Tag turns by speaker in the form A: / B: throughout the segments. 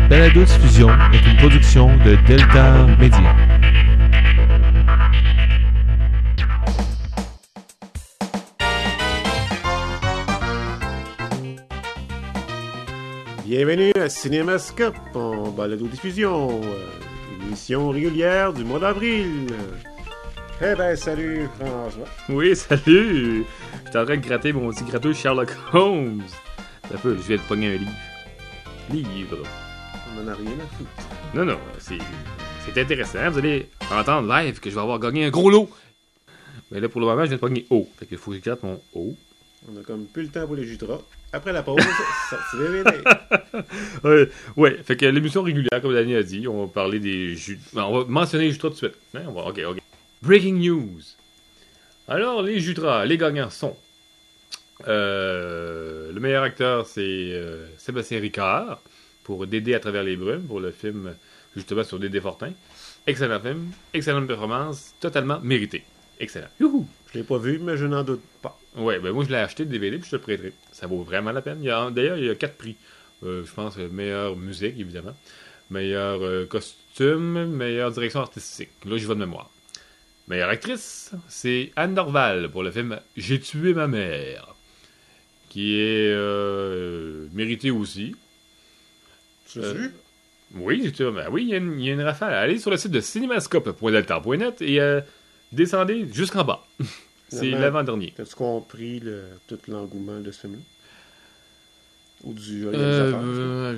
A: balado-diffusion est une production de Delta Media.
B: Bienvenue à Cinémascope en balado-diffusion, émission régulière du mois d'avril. Eh ben, salut François.
C: Oui, salut! J'étais en train de gratter mon petit gratteux Sherlock Holmes. Un peu, je viens de pogner un livre.
B: On en a rien à foutre.
C: Non, c'est intéressant. Vous allez entendre live que je vais avoir gagné un gros lot. Mais là, pour le moment, je viens de pogner O. Fait qu'il faut que je gratte mon O.
B: On a comme plus le temps pour les jutras. Après la pause, sortie DVD.
C: Ouais, fait que l'émission régulière, comme Danny a dit, on va parler des jus. On va mentionner les jutras tout de suite. Hein? Ok. Breaking news. Alors, les jutras, les gagnants sont... le meilleur acteur, c'est Sébastien Ricard pour Dédé à travers les brumes, pour le film justement sur Dédé Fortin. Excellent film, excellente performance, totalement mérité. Excellent. Youhou!
B: Je l'ai pas vu, mais je n'en doute pas.
C: Ouais, ben moi je l'ai acheté le DVD puis je te le prêterai. Ça vaut vraiment la peine. D'ailleurs, il y a 4 prix. Je pense meilleure musique, évidemment. Meilleur costume, meilleure direction artistique. Là, je vais de mémoire. Meilleure actrice, c'est Anne Dorval pour le film J'ai tué ma mère, qui est mérité aussi.
B: Tu l'as vu?
C: Oui, j'ai tué ma mère. Oui, il y a une rafale. Allez sur le site de cinémascope.delta.net et descendez jusqu'en bas. C'est l'avant-dernier.
B: T'as-tu compris tout l'engouement de ce film-là? Ou du réalisateur?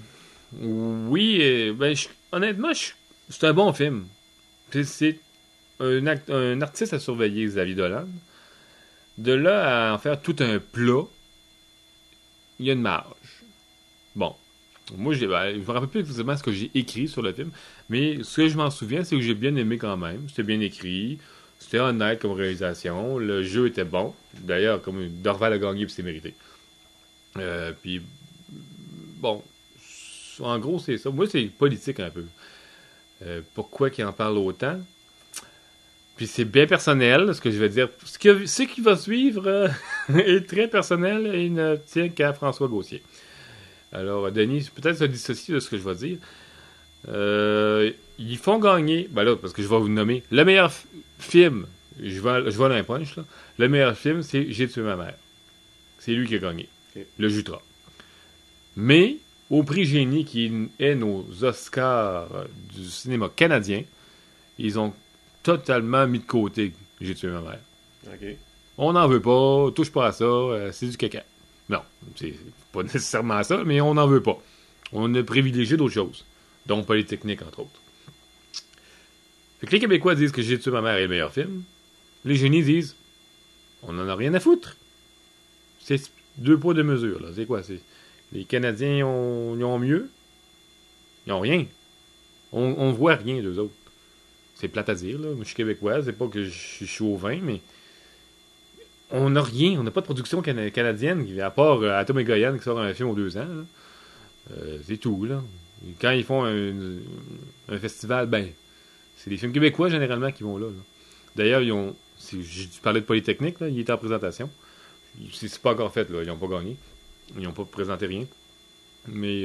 C: Oui, honnêtement, c'est un bon film. C'est un artiste à surveiller, Xavier Dolan. De là à en faire tout un plat, il y a une marge. Bon. Moi, je me rappelle plus exactement ce que j'ai écrit sur le film, mais ce que je m'en souviens, c'est que j'ai bien aimé quand même. C'était bien écrit. C'était honnête comme réalisation. Le jeu était bon. D'ailleurs, comme Dorval a gagné, puis c'est mérité. Puis, bon, en gros, c'est ça. Moi, c'est politique un peu. Pourquoi qu'il en parle autant? Puis c'est bien personnel, ce que je vais dire. Ce qui va suivre est très personnel et ne tient qu'à François Gauthier. Alors, Denis, peut-être se dissocie de ce que je vais dire. Ils font gagner, ben là, parce que je vais vous nommer, le meilleur film, je vais dans un punch, là. Le meilleur film, c'est J'ai tué ma mère. C'est lui qui a gagné. Okay. Le Jutra. Mais, au prix Génie, qui est nos Oscars du cinéma canadien, ils ont totalement mis de côté J'ai tué ma mère.
B: Okay.
C: On n'en veut pas, touche pas à ça, c'est du caca. Non, c'est pas nécessairement ça, mais on n'en veut pas. On a privilégié d'autres choses, dont Polytechnique, entre autres. Fait que les Québécois disent que J'ai tué ma mère est le meilleur film. Les génies disent on n'en a rien à foutre. C'est 2 poids 2 mesures, là. C'est quoi? Les Canadiens, ils ont mieux. Ils ont rien. On voit rien d'eux autres. C'est plate à dire, là. Moi, je suis québécois, c'est pas que je suis chauvin, mais on n'a rien. On n'a pas de production canadienne, à part Atom et Goyane qui sort un film aux 2 ans. C'est tout, là. Et quand ils font un festival, ben, c'est des films québécois, généralement, qui vont là. D'ailleurs, j'ai parlé de Polytechnique, là, il était en présentation. C'est pas encore fait, là. Ils n'ont pas gagné. Ils n'ont pas présenté rien. Mais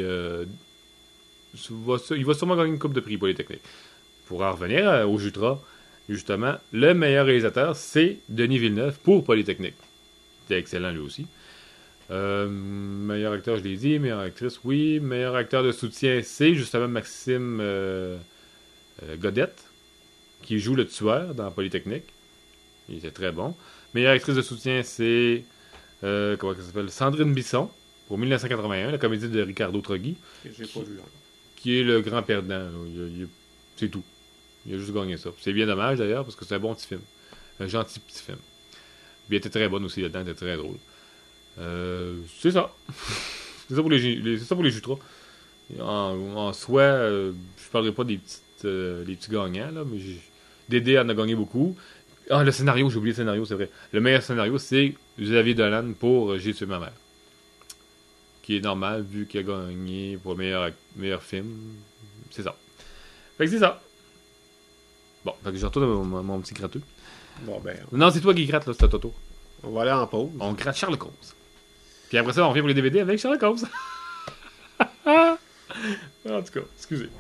C: il va sûrement gagner une coupe de prix, Polytechnique. Pour en revenir au Jutra, justement, le meilleur réalisateur, c'est Denis Villeneuve pour Polytechnique. C'était excellent, lui aussi. Meilleur acteur, je l'ai dit. Meilleure actrice, oui. Meilleur acteur de soutien, c'est justement Maxime Godette, qui joue le tueur dans Polytechnique. Il était très bon. Meilleure actrice de soutien, c'est comment ça s'appelle? Sandrine Bisson, pour 1981, la comédie de Ricardo Troggi.
B: Que j'ai pas vu encore.
C: Qui est le grand perdant. C'est tout. Il a juste gagné ça. C'est bien dommage d'ailleurs, parce que c'est un bon petit film. Un gentil petit film. Il était très bon aussi là-dedans, il était très drôle. C'est ça. C'est ça pour les Jutras. En soi, je parlerai pas des petits gagnants, là, mais Dédé en a gagné beaucoup. Ah, le scénario, j'ai oublié le scénario, c'est vrai. Le meilleur scénario, c'est Xavier Dolan pour J'ai tué ma mère. Qui est normal, vu qu'il a gagné pour le meilleur film. C'est ça. Fait que c'est ça. Bon, fait que je retourne mon petit gratteux.
B: Bon, ben.
C: Non, c'est toi qui gratte, là, c'est Toto.
B: On va aller en pause.
C: On gratte Sherlock Holmes. Puis après ça, on revient pour les DVD avec Sherlock Holmes. En tout cas, excusez.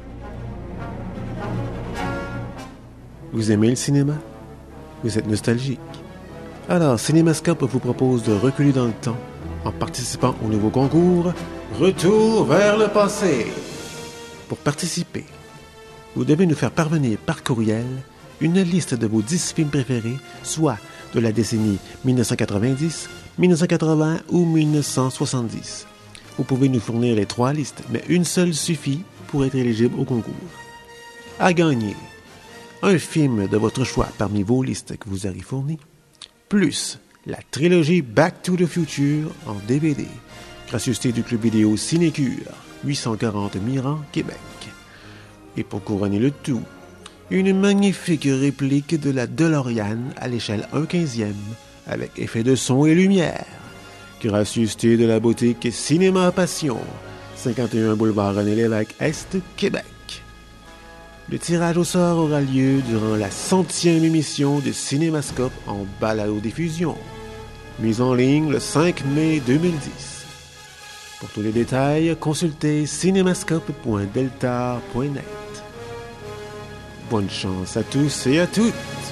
B: Vous aimez le cinéma? Vous êtes nostalgique? Alors, Cinémascope vous propose de reculer dans le temps en participant au nouveau concours Retour vers le passé. Pour participer, vous devez nous faire parvenir par courriel une liste de vos 10 films préférés, soit de la décennie 1990, 1980 ou 1970. Vous pouvez nous fournir les 3 listes, mais une seule suffit pour être éligible au concours. À gagner, un film de votre choix parmi vos listes que vous avez fournies, plus la trilogie Back to the Future en DVD, gracieuseté du club vidéo Cinécure, 840 Miran, Québec. Et pour couronner le tout, une magnifique réplique de la DeLorean à l'échelle 1/15e, avec effet de son et lumière. Gracieuseté de la boutique Cinéma Passion, 51 boulevard René Lévesque Est, Québec. Le tirage au sort aura lieu durant la 100e émission de Cinémascope en balado-diffusion, mise en ligne le 5 mai 2010. Pour tous les détails, consultez cinémascope.delta.net. Bonne chance à tous et à toutes!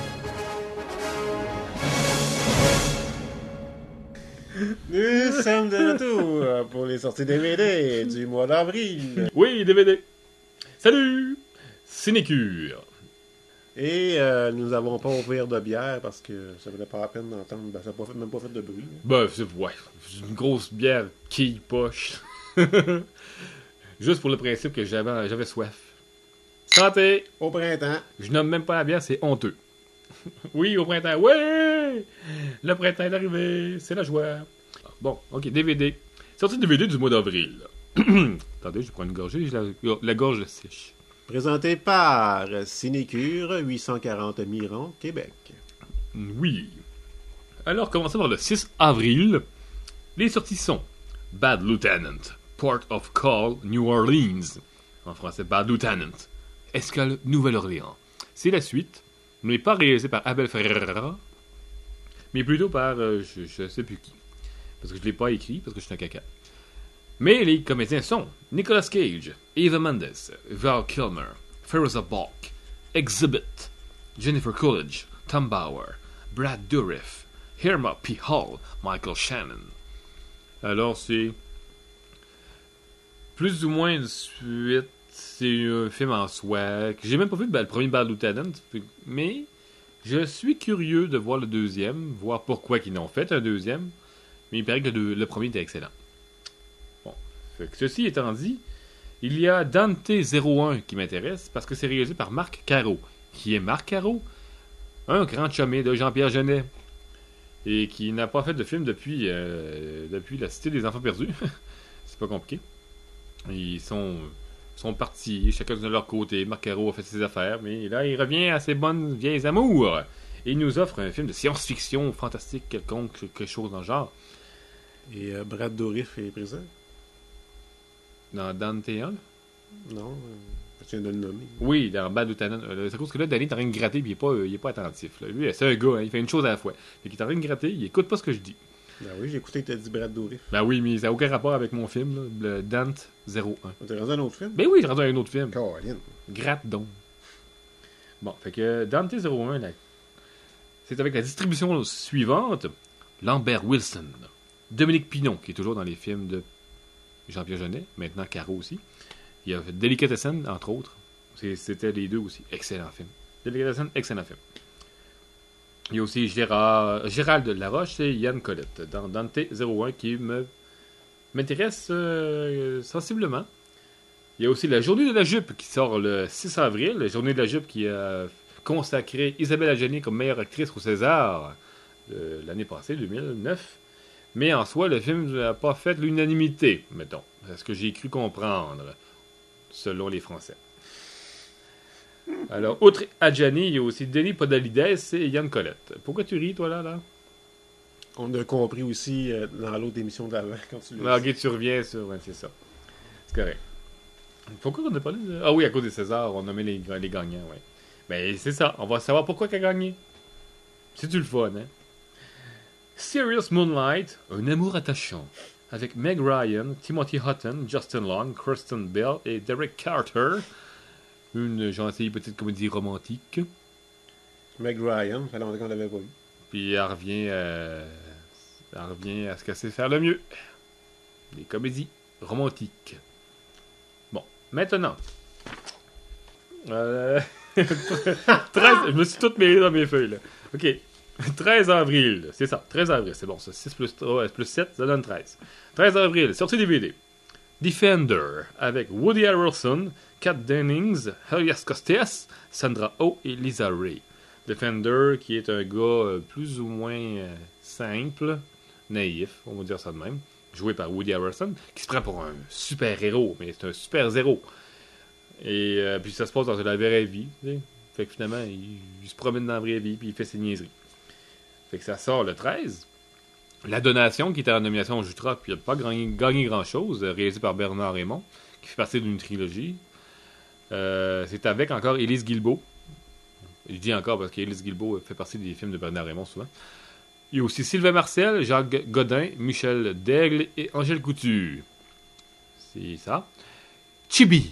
B: Nous sommes de retour pour les sorties DVD du mois d'avril.
C: Oui, DVD. Salut! Cinécure.
B: Et nous n'avons pas ouvert de bière parce que ça valait pas la peine d'entendre. Ben, ça n'a même pas fait de bruit.
C: Ben, c'est une grosse bière quille poche. Juste pour le principe que j'avais soif. Santé!
B: Au printemps.
C: Je nomme même pas la bière, c'est honteux. Oui, au printemps. Ouais! Le printemps est arrivé. C'est la joie. Bon, ok, DVD. Sortie de DVD du mois d'avril. Attendez, je prends une gorgée, j'ai la gorge sèche.
B: Présenté par Cinécure, 840 Miran, Québec.
C: Oui. Alors, commençons par le 6 avril. Les sorties sont Bad Lieutenant, Port of Call, New Orleans. En français, Bad Lieutenant. Escale, Nouvelle-Orléans. C'est la suite, mais pas réalisée par Abel Ferrara, mais plutôt par je sais plus qui. Parce que je l'ai pas écrit, parce que je suis un caca. Mais les comédiens sont Nicolas Cage, Eva Mendes, Val Kilmer, Fairuza Balk, Exhibit, Jennifer Coolidge, Tom Bauer, Brad Dourif, Irma P. Hall, Michael Shannon. Alors c'est plus ou moins une suite. C'est un film en soi. J'ai même pas vu le premier Bad Lieutenant, mais je suis curieux de voir le deuxième, voir pourquoi ils n'ont fait un deuxième. Mais il paraît que le premier était excellent. Bon. Fait que ceci étant dit, il y a Dante 01 qui m'intéresse parce que c'est réalisé par Marc Caro. Qui est Marc Caro? Un grand chumé de Jean-Pierre Jeunet. Et qui n'a pas fait de film depuis La Cité des Enfants Perdus. C'est pas compliqué. Ils sont partis, chacun de leur côté. Marc Caro a fait ses affaires, mais là, il revient à ses bonnes vieilles amours. Et il nous offre un film de science-fiction fantastique quelconque, quelque chose dans le genre.
B: Et Brad Dourif est présent?
C: Dans Dante 1?
B: Non, je viens de le nommer.
C: Oui, dans Bad Lieutenant. C'est à cause que là, Danny est en train de gratter et il est pas attentif. Là. Lui, c'est un gars, hein, il fait une chose à la fois. Fait qu'il est en train de gratter, il écoute pas ce que je dis.
B: Ben oui, j'ai écouté que t'as dit Brad Dourif.
C: Ben oui, mais ça n'a aucun rapport avec mon film, là, le Dante 01.
B: T'es rendu à un autre film?
C: Ben oui, j'ai rendu à un autre film.
B: Caroline.
C: Gratte donc. Bon, fait que Dante 01, là, c'est avec la distribution suivante. Lambert Wilson, Dominique Pinon, qui est toujours dans les films de Jean-Pierre Jeunet, maintenant Caro aussi. Il y a Delicatessen, entre autres. C'était les deux aussi. Excellent film. Delicatessen, excellent film. Il y a aussi Gérald Laroche et Yann Colette dans Dante 01 qui m'intéresse sensiblement. Il y a aussi La Journée de la Jupe qui sort le 6 avril. La Journée de la Jupe qui a consacré Isabelle Adjani comme meilleure actrice au César l'année passée, 2009. Mais en soi, le film n'a pas fait l'unanimité, mettons. C'est ce que j'ai cru comprendre, selon les Français. Alors, outre Adjani, il y a aussi Denis Podalides et Yann Colette. Pourquoi tu ris, toi, là?
B: On a compris aussi dans l'autre émission d'avant, quand tu l'as dit.
C: Ok, tu reviens sur... Ouais, c'est ça. C'est correct. Pourquoi on a parlé de... Ah oui, à cause des Césars, on nommait les gagnants, ouais. Ben, c'est ça. On va savoir pourquoi il a gagné. C'est-tu le fun, hein? Serious Moonlight, un amour attachant. avec Meg Ryan, Timothy Hutton, Justin Long, Kristen Bell et Derek Carter. Une gentille petite comédie romantique.
B: Meg Ryan, ça fait longtemps qu'on l'avait pas vu.
C: Puis elle revient à ce qu'elle sait faire le mieux. Des comédies romantiques. Bon, maintenant. 13, je me suis tout mêlé dans mes feuilles, là. OK. 13 avril, c'est ça. 13 avril, c'est bon. Ça. 6 plus 3, plus 7, ça donne 13. 13 avril, sortie DVD. Defender, avec Woody Harrelson, Kat Dennings, Elias Costes, Sandra Oh et Lisa Ray. Defender, qui est un gars plus ou moins simple, naïf, on va dire ça de même, joué par Woody Harrelson, qui se prend pour un super-héros, mais c'est un super-zéro. Et puis ça se passe dans la vraie vie, tu sais. Fait que finalement, il se promène dans la vraie vie, puis il fait ses niaiseries. Fait que ça sort le 13. La Donation, qui était en nomination au Jutra, puis il n'a pas gagné grand-chose, réalisé par Bernard Raymond, qui fait partie d'une trilogie. C'est avec encore Élise Guilbeault. Je dis encore parce qu'Élise Guilbeault fait partie des films de Bernard Raymond souvent. Il y a aussi Sylvain Marcel, Jacques Godin, Michel Daigle et Angèle Couture. C'est ça. Chibi.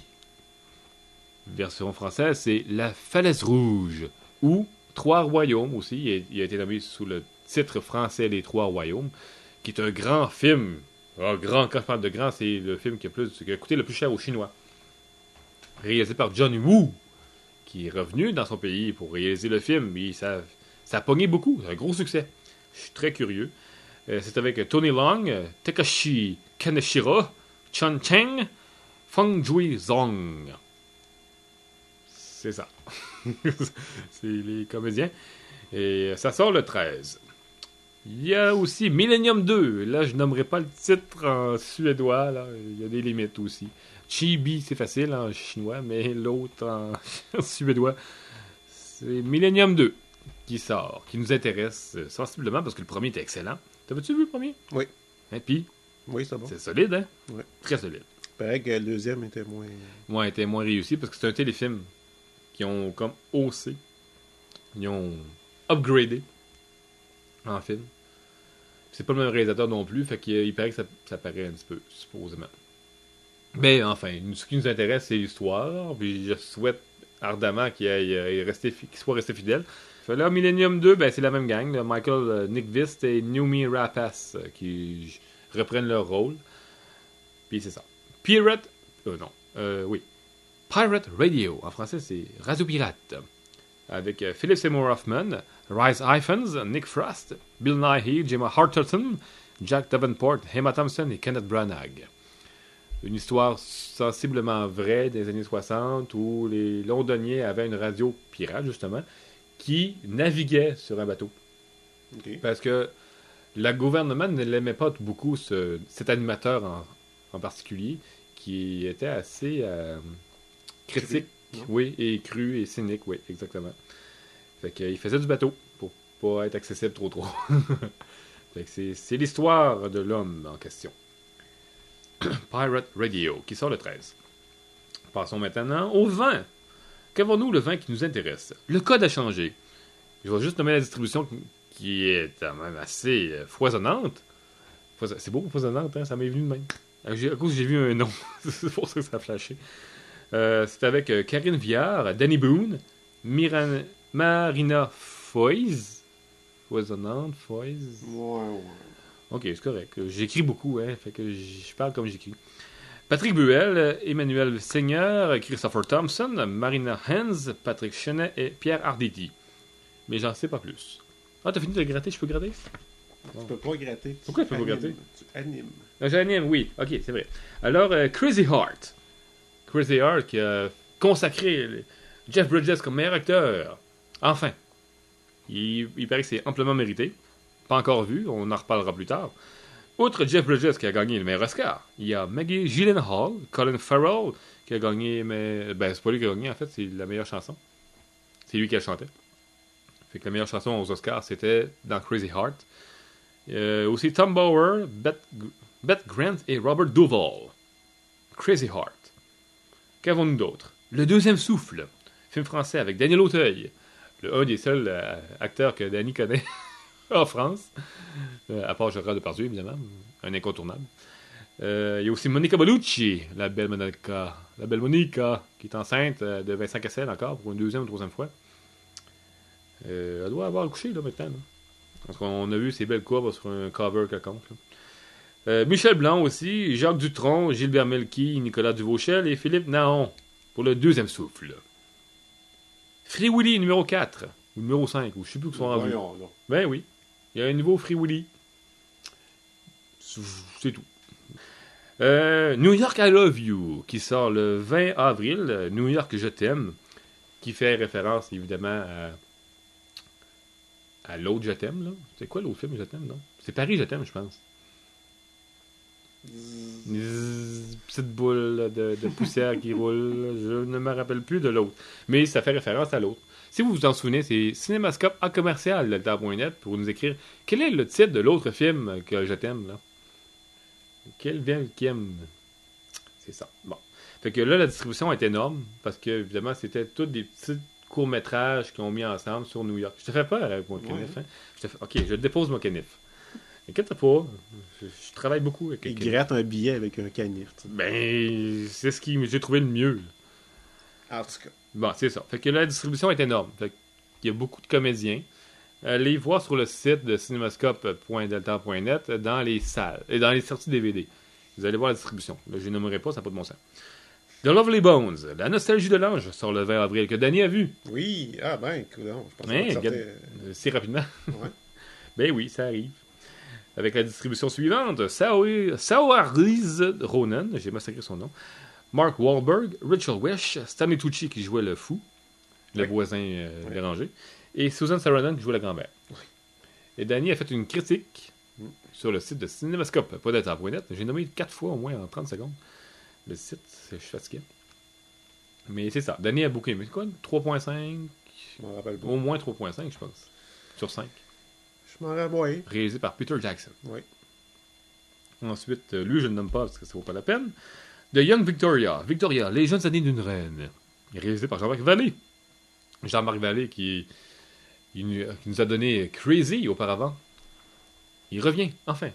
C: Version française, c'est La Falaise Rouge. Ou Trois Royaumes aussi. Il a été nommé sous le titre français Les Trois Royaumes, qui est un grand film. Quand je parle de grand, c'est le film qui a coûté le plus cher aux Chinois. Réalisé par John Woo, qui est revenu dans son pays pour réaliser le film. Et ça a pogné beaucoup. C'est un gros succès. Je suis très curieux. C'est avec Tony Long, Takashi Kaneshiro, Chan Cheng, Feng Jui Zong. C'est ça. C'est les comédiens. Et ça sort le 13. Il y a aussi Millennium 2. Là, je nommerai pas le titre en suédois. Là. Il y a des limites aussi. Chibi, c'est facile en chinois, mais l'autre en suédois, c'est Millennium 2 qui sort, qui nous intéresse sensiblement parce que le premier était excellent. T'avais-tu vu le premier?
B: Oui.
C: Et puis?
B: Oui, c'est bon.
C: C'est solide, hein?
B: Oui.
C: Très solide.
B: Pareil que le deuxième était moins...
C: Ouais, était moins réussi parce que c'est un téléfilm qui ont comme haussé. Ils ont upgradé en film. C'est pas le même réalisateur non plus, fait qu'il paraît que ça paraît un petit peu, supposément. Mais enfin, ce qui nous intéresse, c'est l'histoire. Puis je souhaite ardemment qu'il soit resté fidèle. Fait là, Millennium 2, ben, c'est la même gang. Là, Michael Nyqvist et Noomi Rapace qui reprennent leur rôle. Puis c'est ça. Pirate Radio. En français, c'est Radio Pirate. Avec Philip Seymour Hoffman, Rhys Ifans, Nick Frost, Bill Nighy, Gemma Arterton, Jack Davenport, Emma Thompson et Kenneth Branagh. Une histoire sensiblement vraie des années 60 où les Londoniens avaient une radio pirate, justement, qui naviguait sur un bateau.
B: Okay.
C: Parce que le gouvernement ne l'aimait pas beaucoup, cet animateur en particulier, qui était assez critique, oui, et cru et cynique, oui, exactement. Fait qu'il faisait du bateau pour pas être accessible trop. Fait que c'est l'histoire de l'homme en question. Pirate Radio, qui sort le 13. Passons maintenant au vin. Qu'avons-nous le vin qui nous intéresse? Le code a changé. Je vais juste nommer la distribution qui est quand même assez foisonnante. C'est beau, foisonnante, hein? Ça m'est venu de même. À cause j'ai vu un nom. C'est pour ça que ça a flashé. C'est avec Karine Viard, Danny Boone, Marina Foïs. Foisonnante, Foïs.
B: Ouais.
C: Ok, c'est correct. J'écris beaucoup, hein. Fait que je parle comme j'écris. Patrick Buell, Emmanuel Seigneur, Christopher Thompson, Marina Hens, Patrick Chenet et Pierre Arditi. Mais j'en sais pas plus. Ah, t'as fini de gratter? Je peux gratter?
B: Tu peux pas gratter.
C: Pourquoi tu peux pas gratter?
B: Tu animes.
C: J'anime, oui. Ok, c'est vrai. Alors, Crazy Heart. Crazy Heart qui a consacré Jeff Bridges comme meilleur acteur. Enfin. Il paraît que c'est amplement mérité. Pas encore vu, on en reparlera plus tard. Outre Jeff Bridges qui a gagné le meilleur Oscar, il y a Maggie Gyllenhaal, Colin Farrell qui a gagné, mais ben c'est pas lui qui a gagné en fait, c'est la meilleure chanson. C'est lui qui a chanté. Fait que la meilleure chanson aux Oscars c'était dans Crazy Heart. Aussi Tom Bower, Beth Grant et Robert Duvall. Crazy Heart. Qu'avons-nous d'autre? Le deuxième souffle, film français avec Daniel Auteuil, un des seuls acteurs que Danny connaît. en France. À part Gérard Depardieu, évidemment. Un incontournable. Il y a aussi Monica Bellucci, la belle Monica. La belle Monica, qui est enceinte de Vincent Cassel encore pour une deuxième ou troisième fois. Elle doit avoir couché là maintenant. Là. Parce qu'on a vu ses belles courbes sur un cover quelconque. Michel Blanc aussi, Jacques Dutronc, Gilbert Melki, Nicolas Duvauchel et Philippe Naon pour le deuxième souffle. Free Willy numéro 4, ou numéro 5, ou je sais plus où ils sont rendus. Ben oui, il y a un nouveau Free Willy. C'est tout. New York I Love You, qui sort le 20 avril. New York Je t'aime, qui fait référence évidemment à l'autre Je t'aime. Là. C'est quoi l'autre film Je t'aime, non? C'est Paris Je t'aime, je pense. Petite boule de poussière qui roule. Je ne me rappelle plus de l'autre. Mais ça fait référence à l'autre. Si vous vous en souvenez, c'est cinémascope à commercial delta.net pour nous écrire quel est le titre de l'autre film que Je t'aime, là. Quel vient qui aime? C'est ça. Bon. Fait que là, la distribution est énorme parce que, évidemment, c'était tous des petits courts-métrages qu'ils ont mis ensemble sur New York. Je te fais peur avec mon canif. Hein? Ok, je dépose mon canif. Inquiète pas. Je travaille beaucoup avec
B: Il gratte un billet avec un canif.
C: Ben, c'est ce que j'ai trouvé le mieux.
B: En tout cas.
C: Bon, c'est ça. Fait que la distribution est énorme. Fait qu'il y a beaucoup de comédiens. Allez voir sur le site de cinémascope.delta.net dans les salles et dans les sorties DVD. Vous allez voir la distribution. Là, je ne nommerai pas, ça n'a pas de bon sens. The Lovely Bones, la nostalgie de l'ange, sort le 20 avril, que Danny a vu.
B: Oui, écoute, je pense que
C: si rapidement.
B: Ouais.
C: Ben oui, ça arrive. Avec la distribution suivante, Saoirse Ronan, j'ai massacré son nom, Mark Wahlberg, Rachel Weisz, Stanley Tucci qui jouait le fou, le voisin dérangé, et Susan Sarandon qui jouait la grand-mère. Oui. Et Danny a fait une critique sur le site de Cinémascope, pas d'être.net. J'ai nommé 4 fois au moins en 30 secondes le site, je suis fatigué. Mais c'est ça, Danny a beaucoup aimé. C'est quoi, 3.5?
B: Je m'en rappelle pas.
C: Au moins 3.5, je pense, sur 5.
B: Je m'en rappelle, oui.
C: Réalisé par Peter Jackson.
B: Oui.
C: Ensuite, lui, je ne le nomme pas parce que ça vaut pas la peine. The Young Victoria. Victoria, les jeunes années d'une reine. Réalisé par Jean-Marc Vallée. Jean-Marc Vallée qui nous a donné Crazy auparavant. Il revient, enfin.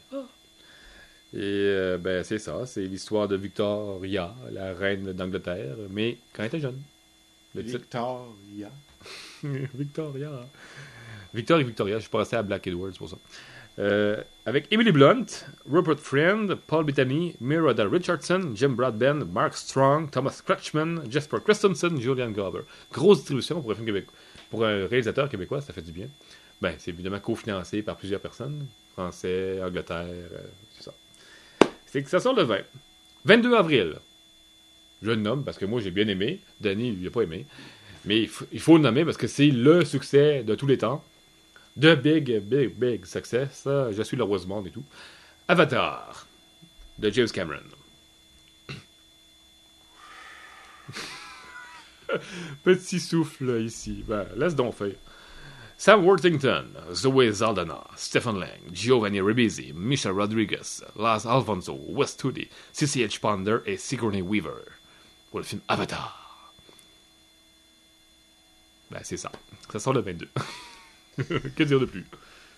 C: Et ben c'est ça, c'est l'histoire de Victoria, la reine d'Angleterre, mais quand elle était jeune.
B: Victoria.
C: Victoria. Victor et Victoria, je suis passé à Black Edwards pour ça. Avec Emily Blunt, Rupert Friend, Paul Bettany, Miranda Richardson, Jim Broadbent, Mark Strong, Thomas Kretschmann, Jesper Christensen, Julian Glover. Grosse distribution pour un film québécois. Pour un réalisateur québécois, ça fait du bien. Ben, c'est évidemment cofinancé par plusieurs personnes. Français, Angleterre, c'est ça. C'est que ça sort le 20. 22 avril. Je le nomme parce que moi j'ai bien aimé. Danny, il n'a pas aimé. Mais il faut le nommer parce que c'est le succès de tous les temps. The big success. Je suis le roi du monde et tout. Avatar de James Cameron. Petit souffle ici. Ben, laisse donc faire. Sam Worthington, Zoe Saldana, Stephen Lang, Giovanni Ribisi, Michelle Rodriguez, Lars Alfonso, Wes Studi, C.C.H. Ponder et Sigourney Weaver pour le film Avatar. Ben, c'est ça. Ça sort le 22. Que dire de plus?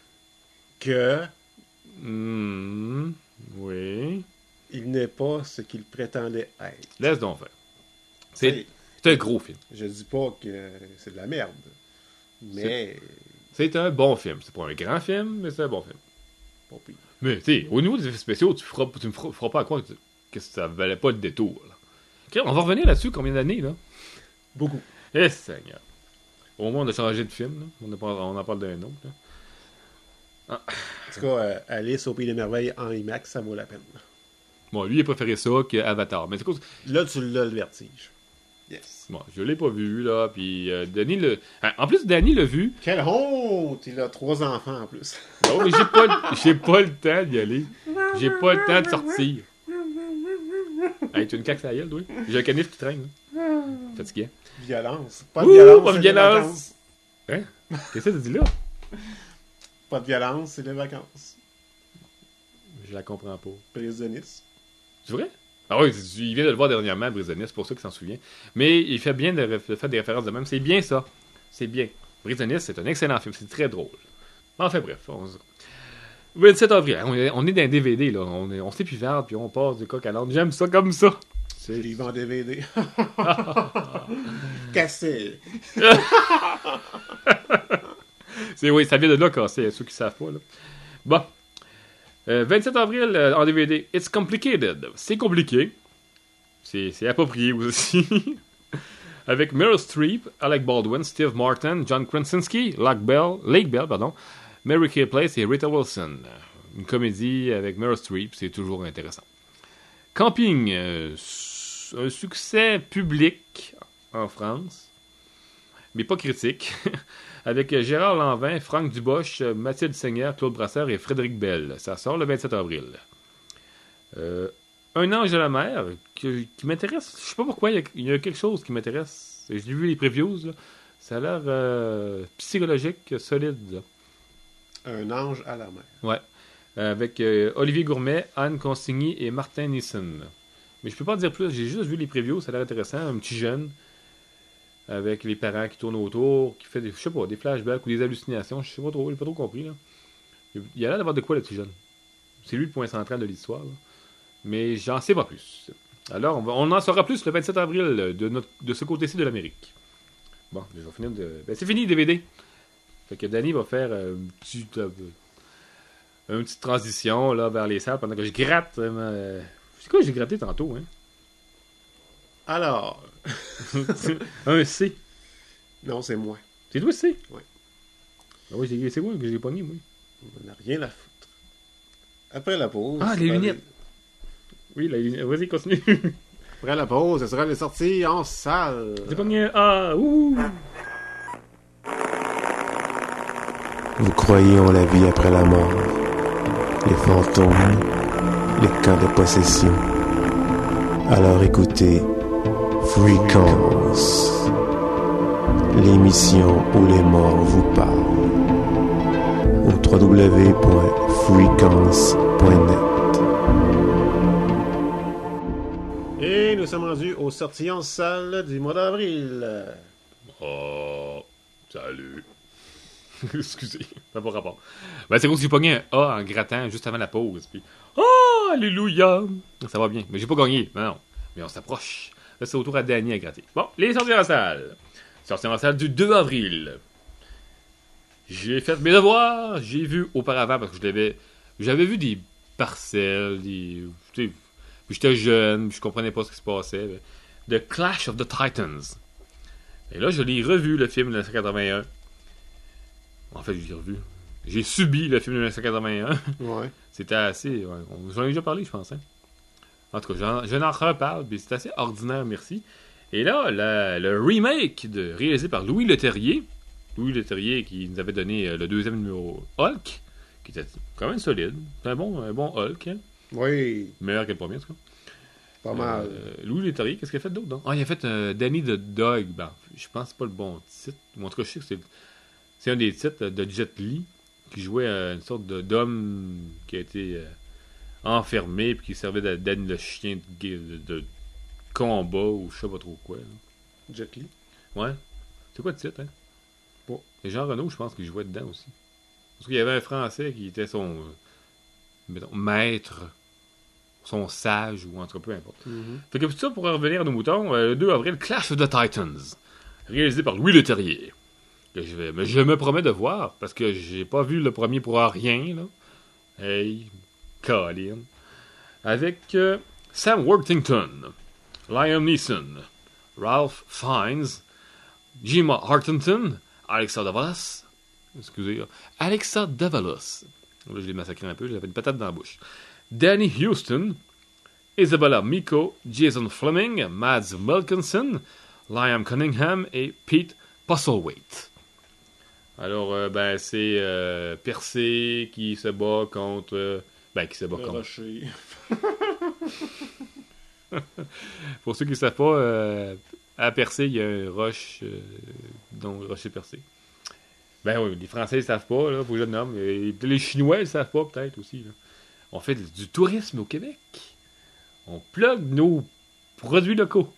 C: Oui.
B: Il n'est pas ce qu'il prétendait être.
C: Laisse donc faire. C'est un gros film.
B: Je dis pas que c'est de la merde. Mais.
C: C'est un bon film. C'est pas un grand film, mais c'est un bon film.
B: Bon, puis...
C: Mais, tu sais, au niveau des effets spéciaux, tu me feras pas à croire que ça valait pas le détour. Là. Okay, on va revenir là-dessus combien d'années, là?
B: Beaucoup.
C: Eh, Seigneur. Au moins, on a changé de film, là. On en parle d'un autre, là.
B: Ah. En tout cas, Alice au Pays des Merveilles en IMAX, ça vaut la peine.
C: Bon, lui, il a préféré ça qu'Avatar. Mais c'est quoi?
B: Là, tu l'as le vertige. Yes.
C: Bon, je l'ai pas vu, là, puis Danny le... En plus, Danny l'a vu.
B: Quelle honte! Il a 3 enfants, en plus.
C: Non, mais j'ai pas le temps d'y aller. J'ai pas le temps de sortir. Hey, tu as une claque à la gueule, toi? J'ai un canif qui traîne, là. Fatigué.
B: Violence. Pas de violence,
C: pas de violence! Hein? Qu'est-ce que tu dis là?
B: Pas de violence, c'est les vacances.
C: Je la comprends pas.
B: Brise de Nice.
C: C'est vrai? Ah oui, il vient de le voir dernièrement, Brise de Nice, c'est pour ça qu'il s'en souvient. Mais il fait bien de faire des références de même. C'est bien, ça. C'est bien. Brise de Nice, c'est un excellent film. C'est très drôle. Enfin bref, 27 avril, on est dans un DVD, là. On s'épuisarde, puis on passe du coq à l'âne. J'aime ça comme ça.
B: C'est livre en DVD. Cassé.
C: Oui, ça vient de là, cassé, ceux qui savent pas, là. Bon. 27 avril, en DVD, It's Complicated. C'est compliqué. C'est approprié aussi. Avec Meryl Streep, Alec Baldwin, Steve Martin, John Krasinski, Lake Bell, Mary Kay Place et Rita Wilson. Une comédie avec Meryl Streep, c'est toujours intéressant. Camping, un succès public en France, mais pas critique, avec Gérard Lanvin, Franck Duboche, Mathilde Seigneur, Claude Brasseur et Frédéric Bell. Ça sort le 27 avril. Un ange de la mer, qui m'intéresse. Je sais pas pourquoi, il y a quelque chose qui m'intéresse. J'ai vu les previews, là. Ça a l'air psychologique, solide, là.
B: Un ange à la mer.
C: Ouais. Avec Olivier Gourmet, Anne Consigny et Martin Nissen. Mais je peux pas en dire plus, j'ai juste vu les previews, ça a l'air intéressant. Un petit jeune, avec les parents qui tournent autour, qui fait des, je sais pas, des flashbacks ou des hallucinations, je sais pas trop, j'ai pas trop compris, là. Il a l'air d'avoir de quoi, le petit jeune. C'est lui le point central de l'histoire, là. Mais j'en sais pas plus. Alors, on en saura plus le 27 avril de ce côté-ci de l'Amérique. Bon, je vais finir de... Ben, c'est fini, DVD. Fait que Danny va faire une petite transition là, vers les salles pendant que je gratte. C'est quoi que j'ai gratté tantôt, hein?
B: Alors...
C: Un C.
B: Non, c'est moi.
C: C'est toi, C?
B: Oui.
C: Ah oui, c'est moi que j'ai pogné, moi.
B: On n'a rien à foutre. Après la pause...
C: Ah, les lunettes! Oui, la lunette. Vas-y, continue.
B: Après la pause, ce sera les sorties en salle.
C: J'ai pogné un A. Ouh!
D: Vous croyez en la vie après la mort, les fantômes, les cas de possession. Alors écoutez Fréquence, l'émission où les morts vous parlent, au www.frequence.net.
B: Et nous sommes rendus aux sorties en salle du mois d'avril.
C: Oh, salut. Excusez, ça n'a pas rapport. Ben, c'est gros que j'ai pogné un A en grattant juste avant la pause. Puis, oh, alléluia! Ça va bien. Mais j'ai pas gagné. Non. Mais on s'approche. Là, c'est au tour à Danny à gratter. Bon, les sorties en salle. Sorties en salle du 2 avril. J'ai fait mes devoirs. J'ai vu auparavant, parce que j'avais vu des parcelles, tu sais, puis j'étais jeune, puis je comprenais pas ce qui se passait. The Clash of the Titans. Et là, je l'ai revu, le film de 1981. En fait, je l'ai revu. J'ai subi le film de 1981.
B: Ouais.
C: C'était assez... Ouais, j'en ai déjà parlé, je pense. Hein? En tout cas, je n'en reparle, puis c'est assez ordinaire, merci. Et là, le remake réalisé par Louis Leterrier. Louis Leterrier qui nous avait donné le deuxième numéro Hulk, qui était quand même solide. C'est un bon Hulk, hein?
B: Oui.
C: Meilleur que le premier, en tout cas.
B: Pas mal.
C: Louis Leterrier, qu'est-ce qu'il a fait d'autre, donc? Ah, il a fait Danny the Dog. Ben, je pense que c'est pas le bon titre. Ou en tout cas, je sais que c'est un des titres de Jet Li, qui jouait une sorte d'homme qui a été enfermé, puis qui servait de Danny le chien de combat, ou je sais pas trop quoi. Là.
B: Jet Li.
C: Ouais. C'est quoi le titre, hein?
B: Bon.
C: Et Jean Renaud, je pense qu'il jouait dedans aussi. Parce qu'il y avait un Français qui était son mettons, maître, son sage, ou en tout cas, peu importe.
B: Mm-hmm.
C: Fait que tout ça, pour revenir à nos moutons, le 2 avril, Clash of the Titans, réalisé par Louis Leterrier. Que je me promets de voir, parce que j'ai pas vu le premier pour rien, là. Hey, Colin. Avec Sam Worthington, Liam Neeson, Ralph Fiennes, Gemma Arterton, Alexa Davalos. Là, je l'ai massacré un peu, j'avais une patate dans la bouche. Danny Houston, Isabella Miko, Jason Fleming, Mads Mikkelsen, Liam Cunningham et Pete Postlethwaite. Alors, c'est Percé qui se bat contre...
B: Rocher.
C: Pour ceux qui ne savent pas, à Percé, il y a un roche, dont Rocher Percé. Ben oui, les Français ne savent pas, là, faut que je le nomme. Et les Chinois ne le savent pas, peut-être aussi. Là. On fait du tourisme au Québec. On plug nos produits locaux.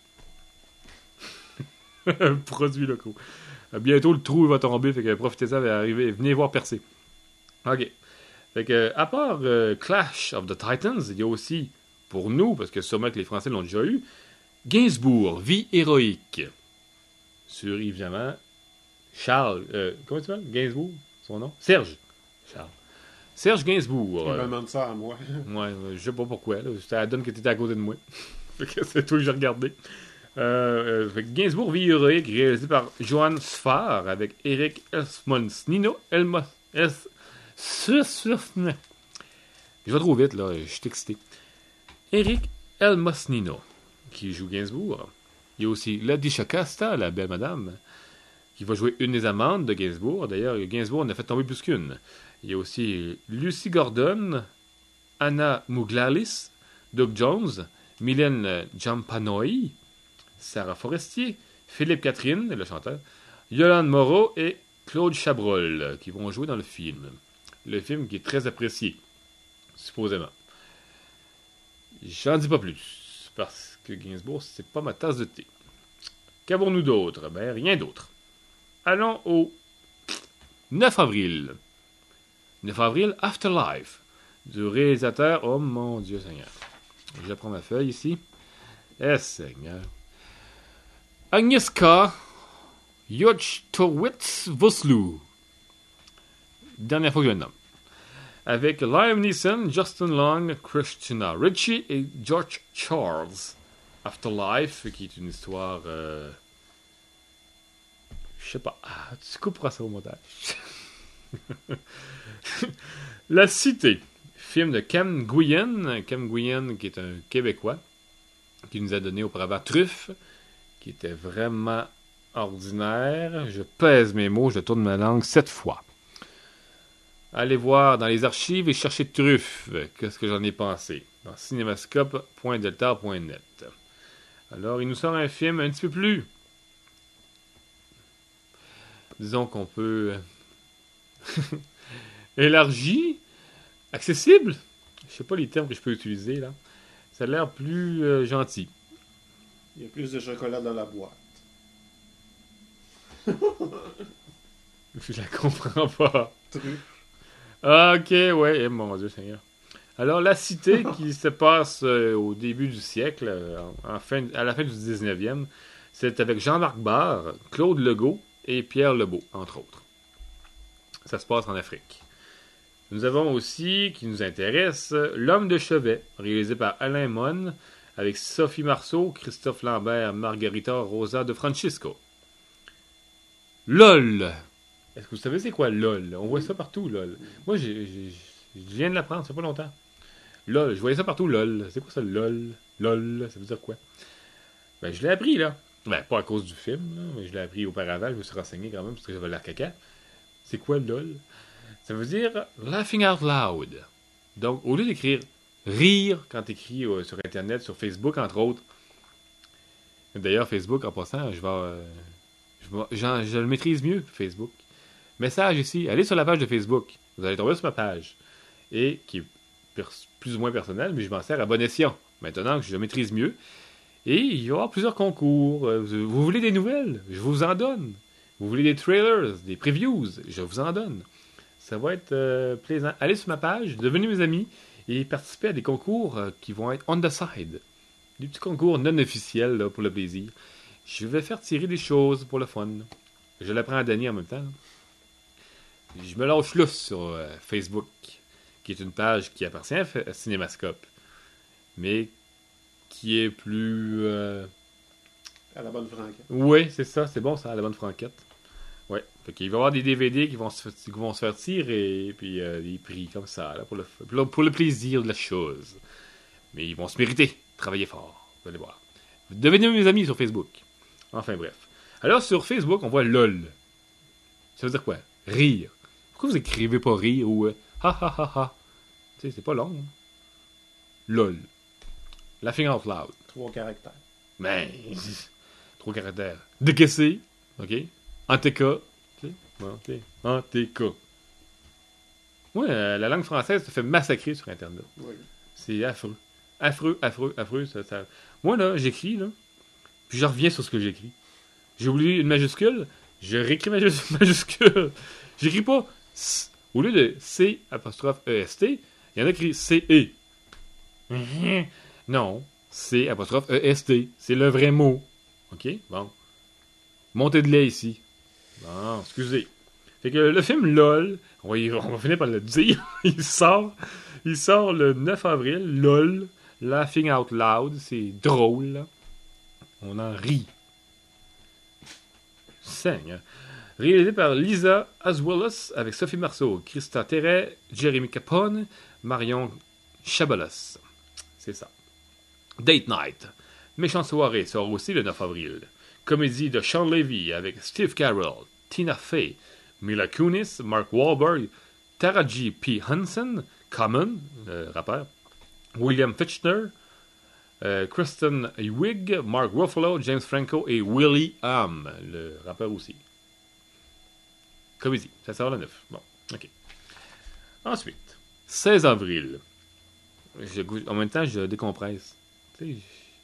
C: Produits locaux. Bientôt, le trou va tomber, fait que profitez-en, venez voir Percé. OK. Fait que, à part Clash of the Titans, il y a aussi, pour nous, parce que sûrement que les Français l'ont déjà eu, Gainsbourg, Vie héroïque. Sur, évidemment, Charles. Comment tu t'appelles? Gainsbourg, son nom? Serge. Charles. Serge Gainsbourg.
B: On me demande ça à moi.
C: Ouais, je sais pas pourquoi. Là. C'était à la donne que t'étais à côté de moi. Fait que c'est toi que j'ai regardé. Fait que Gainsbourg, Vie héroïque, réalisé par Johan Sfar avec Eric Elsmonsnino. Je vais trop vite, là. Je suis excité. Eric Elmosnino, qui joue Gainsbourg. Il y a aussi Ladisha Casta, la belle madame, qui va jouer une des amantes de Gainsbourg. D'ailleurs, Gainsbourg en a fait tomber plus qu'une. Il y a aussi Lucy Gordon, Anna Mouglalis, Doug Jones, Mylène Jampanoi, Sarah Forestier, Philippe Catherine, le chanteur, Yolande Moreau et Claude Chabrol, qui vont jouer dans le film. Le film qui est très apprécié, supposément. J'en dis pas plus, parce que Gainsbourg, c'est pas ma tasse de thé. Qu'avons-nous d'autre? Ben, rien d'autre. Allons au 9 avril. 9 avril, Afterlife, du réalisateur... Oh mon Dieu Seigneur. Je prends ma feuille ici. Eh Seigneur. Agnieszka Jochtowicz-Vosloo. Dernière fois que je le nomme. Avec Liam Neeson, Justin Long, Christina Ricci et George Charles. Afterlife, qui est une histoire... je sais pas. Ah, tu couperas ça au montage. La Cité. Film de Cam Nguyen. Cam Nguyen, qui est un Québécois, qui nous a donné auparavant Truffe, qui était vraiment ordinaire. Je pèse mes mots, je tourne ma langue 7 fois. Allez voir dans les archives et chercher Truffe. Qu'est-ce que j'en ai pensé? Dans cinémascope.delta.net. Alors, il nous sort un film un petit peu plus... Disons qu'on peut... élargi, accessible. Je sais pas les termes que je peux utiliser, là. Ça a l'air plus gentil.
B: Il y a plus de chocolat dans la boîte.
C: Je la comprends pas.
B: Truffe.
C: Ok, ouais, mon Dieu Seigneur. Alors, La Cité, qui se passe au début du siècle, à la fin du 19e, c'est avec Jean-Marc Barre, Claude Legault et Pierre Lebeau, entre autres. Ça se passe en Afrique. Nous avons aussi, qui nous intéresse, L'Homme de chevet, réalisé par Alain Monne, avec Sophie Marceau, Christophe Lambert, Margarita Rosa de Francisco. LOL! Est-ce que vous savez c'est quoi LOL? On voit ça partout, LOL. Moi, je viens de l'apprendre, ça fait pas longtemps. LOL, je voyais ça partout, LOL. C'est quoi ça, LOL? LOL, ça veut dire quoi? Ben, je l'ai appris, là. Ben, pas à cause du film, là, mais je l'ai appris auparavant. Je me suis renseigné quand même, parce que j'avais l'air caca. C'est quoi LOL? Ça veut dire Laughing Out Loud. Donc, au lieu d'écrire rire quand tu écris sur Internet, sur Facebook, entre autres. D'ailleurs, Facebook, en passant, je le maîtrise mieux, Facebook. Message ici, allez sur la page de Facebook. Vous allez tomber sur ma page. Et qui est plus ou moins personnelle, mais je m'en sers à bon escient. Maintenant que je le maîtrise mieux. Et il va y avoir plusieurs concours. Vous voulez des nouvelles? Je vous en donne. Vous voulez des trailers, des previews? Je vous en donne. Ça va être plaisant. Allez sur ma page, devenez mes amis et participez à des concours qui vont être on the side. Des petits concours non officiels là, pour le plaisir. Je vais faire tirer des choses pour le fun. Je l'apprends à Danny en même temps. Là. Je me lâche là sur Facebook, qui est une page qui appartient à Cinémascope, mais qui est plus...
B: À la bonne franquette.
C: Oui, c'est ça, c'est bon ça, à la bonne franquette. Ouais, fait qu'il va y avoir des DVD qui vont se faire tirer, et puis des prix comme ça, là, pour le plaisir de la chose. Mais ils vont se mériter, travailler fort, vous allez voir. Devenez mes amis sur Facebook. Enfin bref. Alors sur Facebook, on voit LOL. Ça veut dire quoi? Rire. Pourquoi vous écrivez pas rire ou ha ha ha ha? Tu sais, c'est pas long. Hein? LOL. Laughing Out Loud.
B: 3 caractères.
C: Mais, 3 caractères. Décaissé. OK? NTK. OK? Bon, OK. NTK. Ouais, la langue française se fait massacrer sur Internet.
B: Oui.
C: C'est affreux. Affreux, affreux, affreux. Ça... Moi, là, j'écris, là, puis je reviens sur ce que j'écris. J'ai oublié une majuscule, je réécris ma majuscule. J'écris pas Au lieu de C apostrophe EST, il y en a écrit CE. Non, C apostrophe EST. C'est le vrai mot. OK? Bon. Montée de lait ici. Bon, excusez. Fait que le film LOL, on va finir par le dire, il sort le 9 avril, LOL, Laughing Out Loud, c'est drôle, là. On en rit. Saigne, hein? Réalisé par Lisa Aswellas avec Sophie Marceau, Christa Terret, Jeremy Capone, Marion Chabalas. C'est ça. Date Night. Méchante soirée sort aussi le 9 avril. Comédie de Sean Levy avec Steve Carell, Tina Fey, Mila Kunis, Mark Wahlberg, Taraji P. Henson, Common, le rappeur, William Fichtner, Kristen Wiig, Mark Ruffalo, James Franco et Willie Ham, le rappeur aussi. Comédie, ça sort le 9. Bon, ok. Ensuite, 16 avril. En même temps, je décompresse. Tu sais,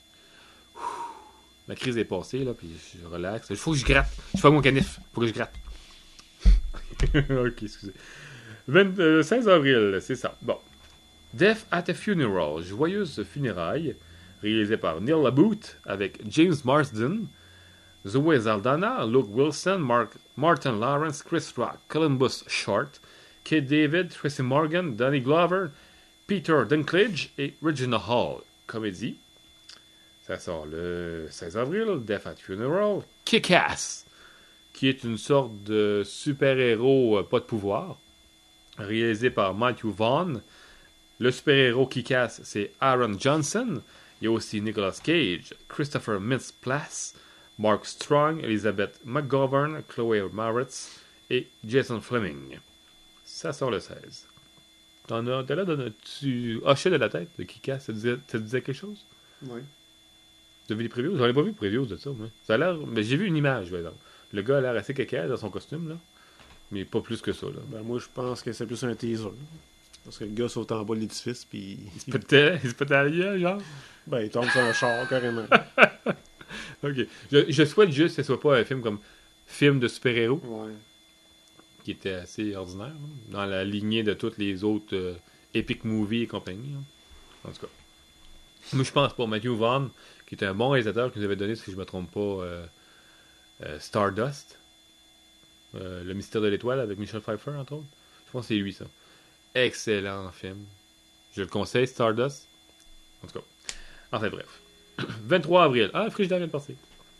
C: la crise est passée, là, puis je relaxe. Il faut que je gratte. Je fais mon canif. Il faut que je gratte. Ok, excusez. 16 avril, c'est ça. Bon. Death at a Funeral, joyeuse funérailles, réalisé par Neil LaBute avec James Marsden, Zoe Saldana, Luke Wilson, Martin Lawrence, Chris Rock, Columbus Short, Kate David, Tracy Morgan, Danny Glover, Peter Dinklage et Regina Hall. Comédie. Ça sort le 16 avril. Death at Funeral. Kick-Ass, qui est une sorte de super-héros pas de pouvoir, réalisé par Matthew Vaughn. Le super-héros Kick-Ass, c'est Aaron Johnson. Il y a aussi Nicolas Cage, Christopher Mintz-Plasse, Mark Strong, Elizabeth McGovern, Chloé Moretz et Jason Fleming. Ça sort le 16. T'as l'air tu hochais de la tête de Kick-Ass. Ça te disait quelque chose?
B: Oui.
C: Tu as vu les previews? J'en ai pas vu de previews de ça, moi. Ça a l'air... Mais j'ai vu une image, par exemple. Le gars a l'air assez caca dans son costume, là. Mais pas plus que ça, là.
B: Ben, moi, je pense que c'est plus un teaser. Parce que le gars saute en bas de l'édifice, puis...
C: Il se pétait à la gueule, genre?
B: Ben, il tombe sur un char, carrément.
C: Ok. Je souhaite juste que ce soit pas un film comme film de super-héros.
B: Ouais.
C: Qui était assez ordinaire, hein, dans la lignée de toutes les autres epic movies et compagnie. Hein. En tout cas. Moi, je pense pas. Matthew Vaughn, qui est un bon réalisateur, qui nous avait donné, si je me trompe pas, Stardust. Le mystère de l'étoile avec Michelle Pfeiffer, entre autres. Je pense que c'est lui, ça. Excellent film. Je le conseille, Stardust. En tout cas. Enfin, bref. 23 avril. Ah, le frigidaire vient de passer.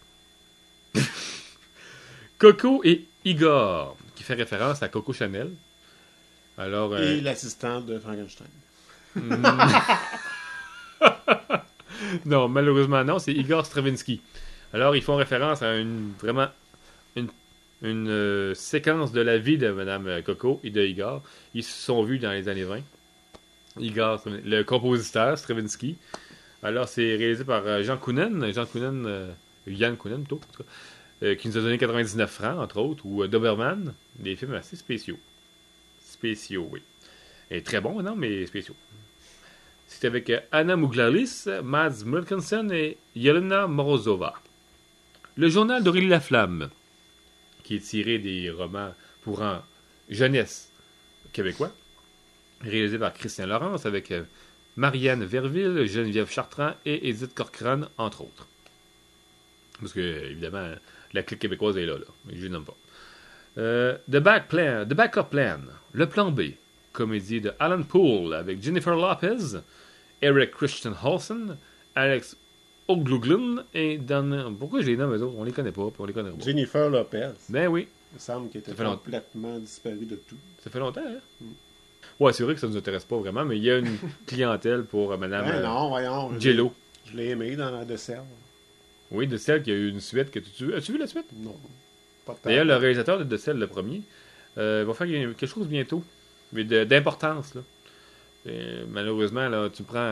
C: Coco et Igor, qui fait référence à Coco Chanel. Alors,
B: et l'assistante de Frankenstein.
C: Non, malheureusement non, c'est Igor Stravinsky. Alors, ils font référence à une séquence de la vie de Madame Coco et de Igor. Ils se sont vus dans les années 20. Igor, le compositeur Stravinsky. Alors, c'est réalisé par Yann Kounen, plutôt, en tout cas, qui nous a donné 99 francs, entre autres, ou Doberman, des films assez spéciaux. Spéciaux, oui. Et très bons, non, mais spéciaux. C'est avec Anna Mouglalis, Mads Mikkelsen et Yelena Morozova. Le journal d'Aurélie Laflamme, qui est tiré des romans pour en jeunesse québécois, réalisé par Christian Laurence, avec Marianne Verville, Geneviève Chartrand et Edith Corcoran, entre autres. Parce que, évidemment, la clique québécoise est là, mais je ne nomme pas. The Backup Plan, le plan B, comédie de Alan Poole avec Jennifer Lopez, Eric Christian Olsen, Alex O'Gluglin et Dan... Pourquoi je les nomme, eux autres? On les connaît pas, puis on les connaît pas.
B: Jennifer Lopez.
C: Ben oui.
B: Il me semble qu'elle était complètement disparue de tout.
C: Ça fait longtemps, hein? Ouais, c'est vrai que ça nous intéresse pas vraiment, mais il y a une clientèle pour Madame
B: non, voyons.
C: Jello.
B: Je l'ai aimé dans la dessert.
C: Oui, de celle qui a eu une suite que tu... As-tu vu la suite?
B: Non. Pas de temps.
C: D'ailleurs, le réalisateur de celle, le premier, va faire quelque chose bientôt, mais d'importance, là. Et, malheureusement, là, tu prends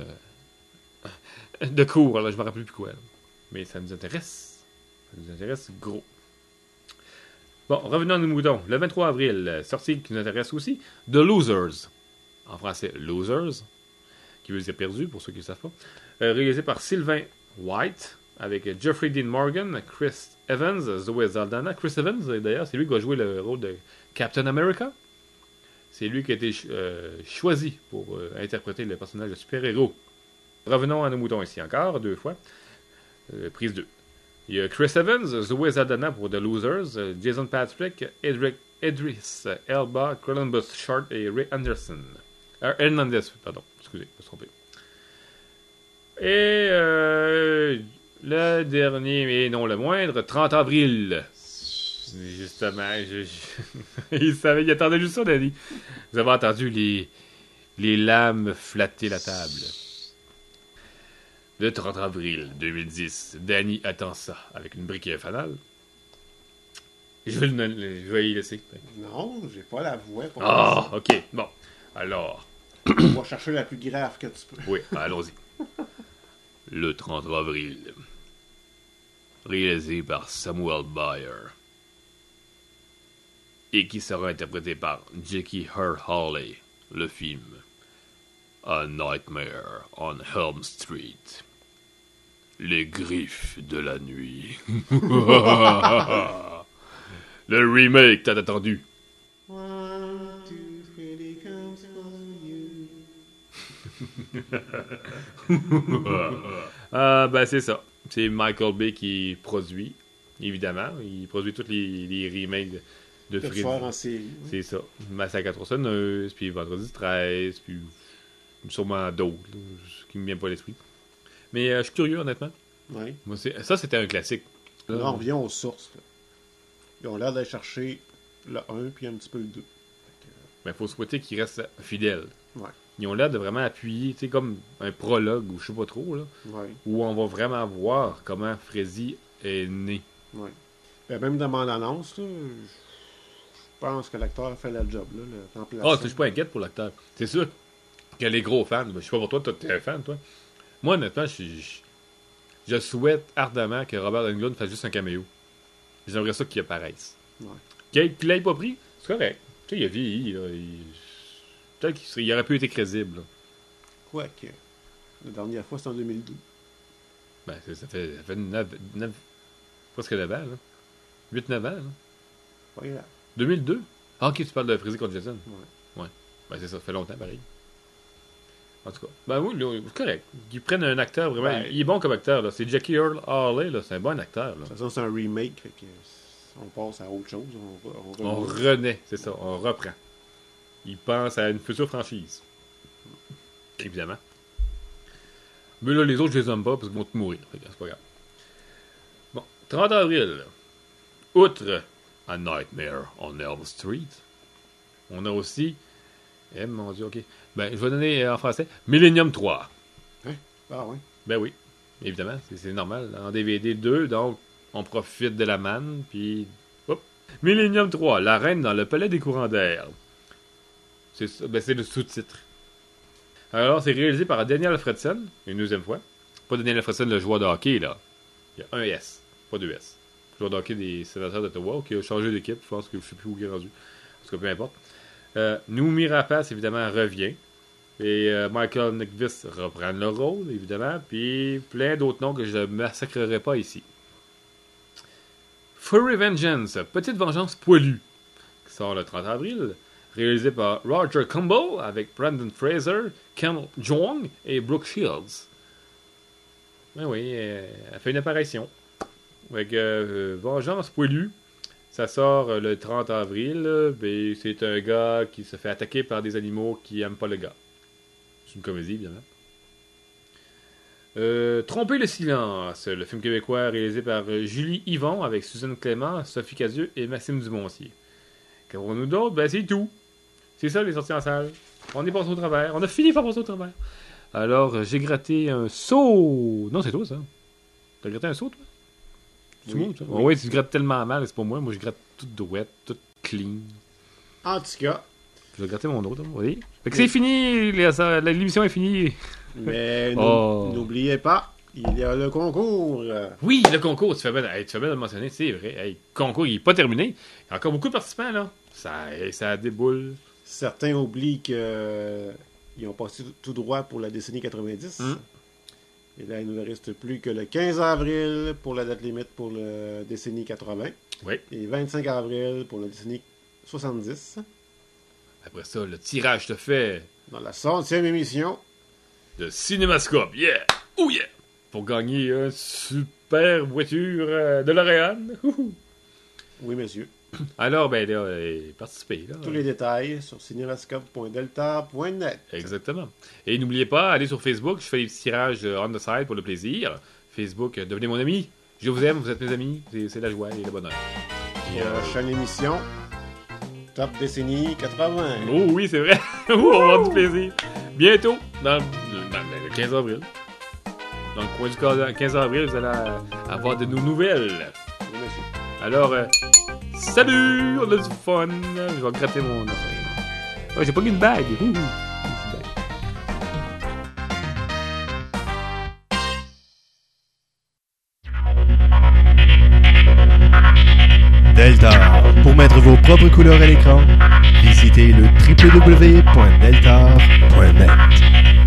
C: de cours, là, je me rappelle plus quoi. Là. Mais ça nous intéresse. Ça nous intéresse gros. Bon, revenons à nos moutons. Le 23 avril, sortie qui nous intéresse aussi, The Losers. En français, Losers, qui veut dire perdu, pour ceux qui ne le savent pas. Réalisé par Sylvain White, avec Jeffrey Dean Morgan, Chris Evans, Zoe Saldana. Chris Evans, d'ailleurs, c'est lui qui va jouer le rôle de Captain America. C'est lui qui a été choisi pour interpréter le personnage de super-héros. Revenons à nos moutons ici encore, 2 fois. Prise 2. Il y a Chris Evans, Zoé Saldana pour The Losers, Jason Patrick, Idris Elba, Columbus Short et Ray Anderson. Hernandez, pardon, excusez, je me suis trompé. Et le dernier, mais non le moindre, 30 avril. Justement, il attendait juste ça, Danny. Vous avez entendu les lames flatter la table. Le 30 avril 2010, Danny attend ça avec une brique fanale. Je vais y laisser.
B: Non, j'ai pas la voix pour
C: Ah, ok, bon. Alors.
B: On va chercher la plus grave que tu peux.
C: Oui, allons-y. Le 30 avril. Réalisé par Samuel Bayer. Et qui sera interprété par Jackie Earle Haley. Le film A Nightmare on Elm Street. Les griffes de la nuit. Le remake t'as attendu.
B: 1, 2, 3 comes for you.
C: Ben c'est ça. C'est Michael Bay qui produit, évidemment. Il produit tous les remakes de
B: Freddy.
C: Freddy.
B: En série.
C: C'est ça. Massacre à tronçonneuse, puis Vendredi 13, puis sûrement d'autres, là, qui me viennent pas à l'esprit. Mais je suis curieux, honnêtement.
B: Oui.
C: Moi, ça, c'était un classique.
B: Là, on revient aux sources. Là. Ils ont l'air d'aller chercher le 1 puis un petit peu le 2.
C: Mais il faut souhaiter qu'ils restent fidèles.
B: Ouais.
C: Ils ont l'air de vraiment appuyer, tu sais, comme un prologue, ou je sais pas trop, là,
B: Ouais.
C: où on va vraiment voir comment Freddy est né.
B: Ouais. Ben, même dans mon annonce, là, je pense que l'acteur a fait le job, là, le remplaçant.
C: Ah, je suis pas inquiète pour l'acteur. C'est sûr qu'il y a les gros fans. Je sais pas pour toi, t'es un fan, toi. Moi, honnêtement, je souhaite ardemment que Robert Englund fasse juste un caméo. J'aimerais ça qu'il apparaisse.
B: Ouais.
C: Qu'il l'ait pas pris, c'est correct. Tu sais, il a vieilli, là. Peut-être qu'il aurait pu être crédible, là.
B: Quoique. La dernière fois, c'était en 2012.
C: Ben, ça fait 9, presque 9 ans, là. 8-9 ans, là.
B: Pas grave.
C: 2002? Ah, ok, tu parles de Freddy contre Jason.
B: Ouais.
C: Ben, c'est ça, ça fait longtemps, pareil. En tout cas, ben oui, là, c'est correct. Qu'ils prennent un acteur vraiment.
B: Ben,
C: il est bon comme acteur, là. C'est Jackie Earle Haley, là. C'est un bon acteur, là.
B: De toute façon, c'est un remake, fait que on passe à autre chose.
C: On renaît, c'est ça, on reprend. Il pense à une future franchise. Évidemment. Mais là, les autres, je les aime pas parce qu'ils vont tous mourir. Fait que c'est pas grave. Bon, 30 avril. Outre A Nightmare on Elm Street, on a aussi. Eh mon Dieu, ok. Ben, je vais donner en français Millennium 3.
B: Ah ouais.
C: Ben oui, évidemment, c'est normal. En DVD 2, donc, on profite de la manne, puis. Hop. Millennium 3, La Reine dans le Palais des Courants d'air. C'est ça, ben c'est le sous-titre. Alors, c'est réalisé par Daniel Alfredson, une deuxième fois. Pas Daniel Alfredson, le joueur de hockey, là. Il y a un S, pas deux S. Le joueur de hockey des Sénateurs d'Ottawa, qui a changé d'équipe, je pense que je sais plus où il est rendu. En tout cas, peu importe. Noomi Rapace, évidemment, revient. Et Michael Nyqvist reprend le rôle, évidemment. Puis plein d'autres noms que je ne massacrerai pas ici. Furry Vengeance, Petite Vengeance Poilue, qui sort le 30 avril. Réalisé par Roger Campbell avec Brandon Fraser, Ken Jeong et Brooke Shields. Ben oui, elle fait une apparition. Avec Vengeance Poilue. Ça sort le 30 avril. Ben, c'est un gars qui se fait attaquer par des animaux qui n'aiment pas le gars. C'est une comédie, évidemment. Tromper le silence, le film québécois réalisé par Julie Yvon avec Suzanne Clément, Sophie Cadieux et Maxime Dumontier. Qu'avons-nous d'autre? Ben, c'est tout. C'est ça, les sorties en salle. On est passé au travers. On a fini par passer au travers. Alors, j'ai gratté un seau. Non, c'est toi, ça. T'as gratté un seau, toi? C'est moi, toi? Oui. Ouais, tu grattes tellement mal, c'est pas moi. Moi, je gratte toute douette, toute clean.
B: En tout cas.
C: Je vais gratter mon autre, oui. Fait que c'est fini, l'émission est finie.
B: Mais n'oubliez pas, il y a le concours.
C: Oui, le concours, tu fais bien de le mentionner, c'est vrai. Le concours, il n'est pas terminé. Il y a encore beaucoup de participants, là. Ça déboule.
B: Certains oublient qu'ils ont passé tout droit pour la décennie 90. Et là, il ne reste plus que le 15 avril pour la date limite pour la décennie 80.
C: Oui.
B: Et 25 avril pour la décennie 70.
C: Après ça, le tirage se fait
B: Dans la 100e émission.
C: de Cinémascope. Yeah! Oh yeah! Pour gagner une super voiture de L'Oréal.
B: Oui, monsieur.
C: Alors, ben là, participez. Là.
B: Tous les détails sur cinémascope.delta.net.
C: Exactement. Et n'oubliez pas, allez sur Facebook. Je fais des petits tirages on the side pour le plaisir. Facebook, devenez mon ami. Je vous aime, vous êtes mes amis. C'est la joie et le bonheur. Et,
B: Prochaine émission. Top décennie 80.
C: oh oui, c'est vrai. On va avoir du plaisir. Bientôt, dans le 15 avril. Dans le coin du 15 avril, vous allez avoir de nos nouvelles.
B: Oui, monsieur.
C: Alors, salut! On a du fun. Je vais gratter mon affaire. Oh, j'ai pas mis une bague. Ouh, une petite bague.
E: Delta. Pour mettre vos propres couleurs à l'écran, visitez le www.delta.net.